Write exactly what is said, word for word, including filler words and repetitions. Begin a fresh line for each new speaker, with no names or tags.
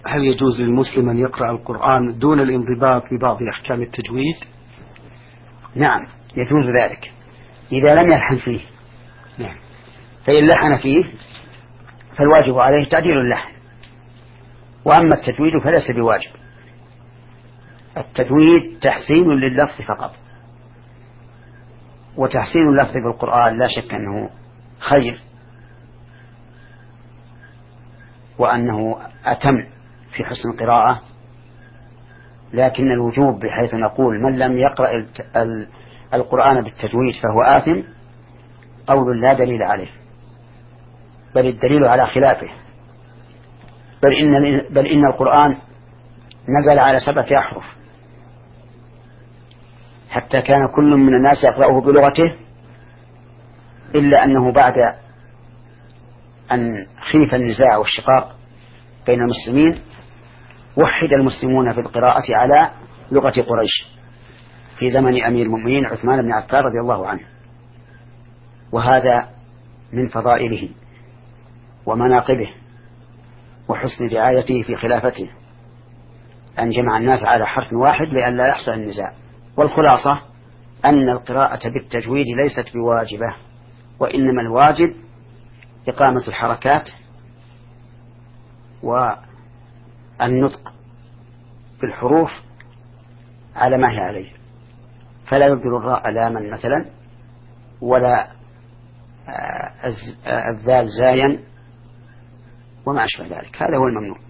هل يجوز للمسلم أن يقرأ القرآن دون الانضباط ببعض أحكام التجويد؟
نعم يجوز ذلك إذا لم يلحن فيه.
نعم.
فإن لحن فيه فالواجب عليه تعديل اللحن، وأما التجويد فليس بواجب. التجويد تحسين لللفظ فقط، وتحسين اللفظ بالقرآن لا شك أنه خير وأنه أتم في حسن القراءة، لكن الوجوب بحيث نقول من لم يقرأ القرآن بالتجويد فهو آثم قول لا دليل عليه، بل الدليل على خلافه. بل إن, بل إن القرآن نزل على سبعة أحرف، حتى كان كل من الناس يقرأه بلغته، إلا أنه بعد أن خيف النزاع والشقاق بين المسلمين وحد المسلمون في القراءة على لغة قريش في زمن أمير المؤمنين عثمان بن عفان رضي الله عنه. وهذا من فضائله ومناقبه وحسن رعايته في خلافته أن جمع الناس على حرف واحد لئلا يحصل النزاع. والخلاصة أن القراءة بالتجويد ليست بواجبة، وإنما الواجب إقامة الحركات والنطق بالحروف على ما هي عليه، فلا يبدل الراء لاما مثلا، ولا الذال زايا وما أشبه ذلك. هذا هو الممنوع.